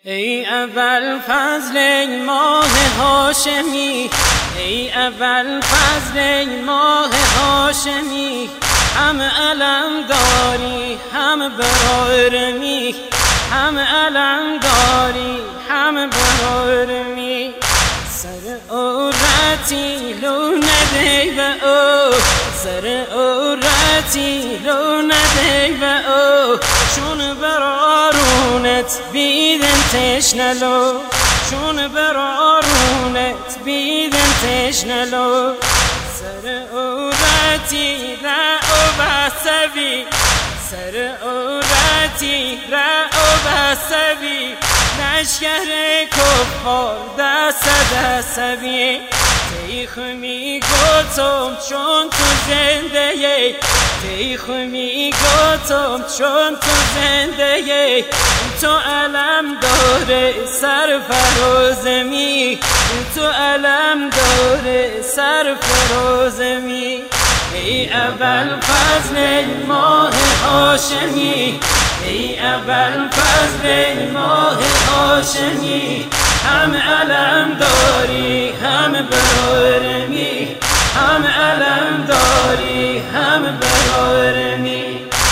ای اول فضل ماه هاشمی، ای اول فضل ماه هاشمی، هم علم داری هم برارمی، هم علم داری هم برارمی. سر عورتی لو ندی به او، سر عورتی لو ندی به او، چون برارونت بیدن تشنلو، چون برارونت بیدن تشنلو. سر عورتی رأو بسوی، سر عورتی رأو بسوی، لشکر کفار دست دستوی. تیخ می گوتم چون تو زنده، تیخ می گوتم چون تو زنده، تو علم داره سر فرازمی، تو علم داره سر فرازمی. ای اول فضل ماه هاشمی، ای اول فضل ماه هاشمی، هم علم داری هم برارمی، هم علم داری هم برارمی.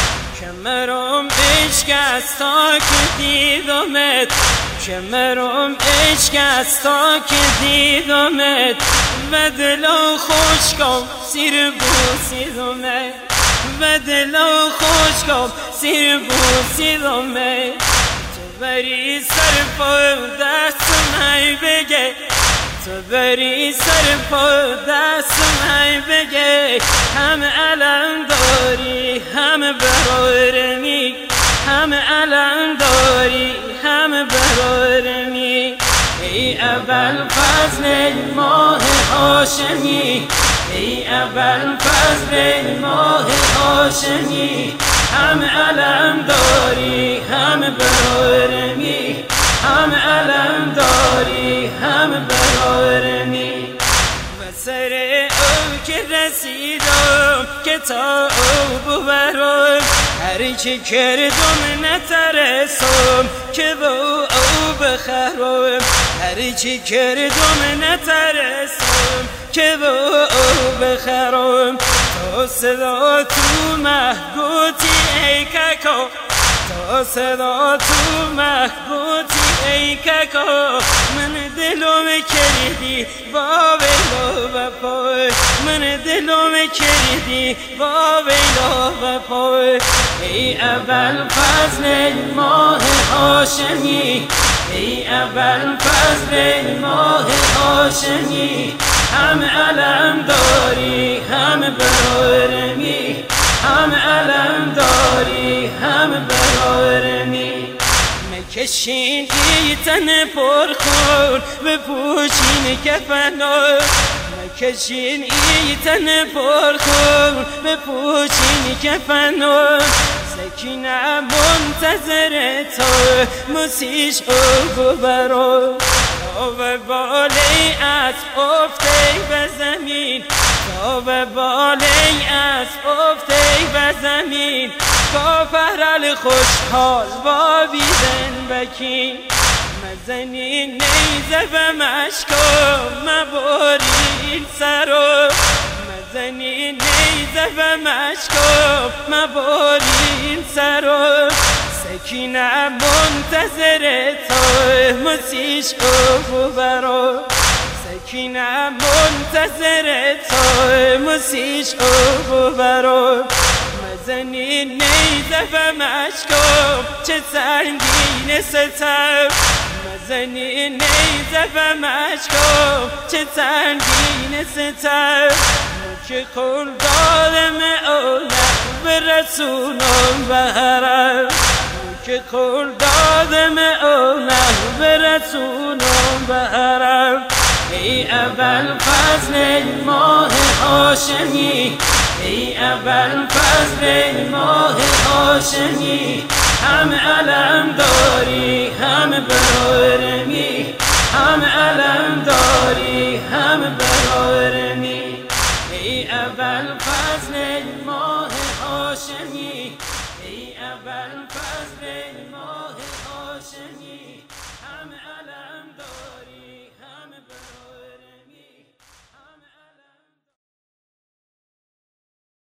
کمرم عشق است تا که دیدمت، کمرم عشق است تا که دیدمت، و دلو خشکم سیر بوسیدمت، و دلو خشکم سیر بوسیدمت. تو بری سر پا دستم بگه، تو بری سر پا دستم بگه، هم علم داری هم برارمی، هم علم داری هم برارمی. ای اول فضل ماه هاشمی، ای اول فضل ماه هاشمی، هم علم داری هم برارمی، هم علم داری هم برارمی. و سر او که رسیدم که تا او ببرم، هر چی کردم نترسم که با او بخرم، هر چی کردم نترسم که با او بخرم. تا صدا تو محگوتی ای ککا، تا صدا تو محگوتی ای ککا، من دلم کردی با ویلا و پای، من دلم کردی با ویلا و پای. ای اول فضل ماه هاشمی، ای اول فضل ماه هاشمی، هم علم داری هم برارمی، هم علم داری هم برارمی. مکشین ای تن پرخون بپوشین کفنو، مکشین ای تن پرخون بپوشین کفنو. سکینه منتظر تو موسیش او ببرو، تا بالی از افتی به زمین، تا بالی از افتی به زمین، با فرل خوشحال با بیدن بکین. مزنین نیزه و مشکم مبارین سرو، مزنین نیزه و مشکم مبارین سرو. سکینه منتظر تو موسیش او برو، سکینه منتظر تو موسیش او برو. مزنین نیزه و مشکم چه سنگین ستم، مزنین نیزه و مشکم چه سنگین ستم. که قول دادم اولم به رسولم بهرم، که قول دادم اولم به رسولم بهرم. ای اول فضل ماه هاشمی، ای اول فضل ماه هاشمی، هم علم داری هم برارمی، هم علم داری هم برارمی. ای اول فضل ماه هاشمی، ای اول فضل ماه هاشمی. هم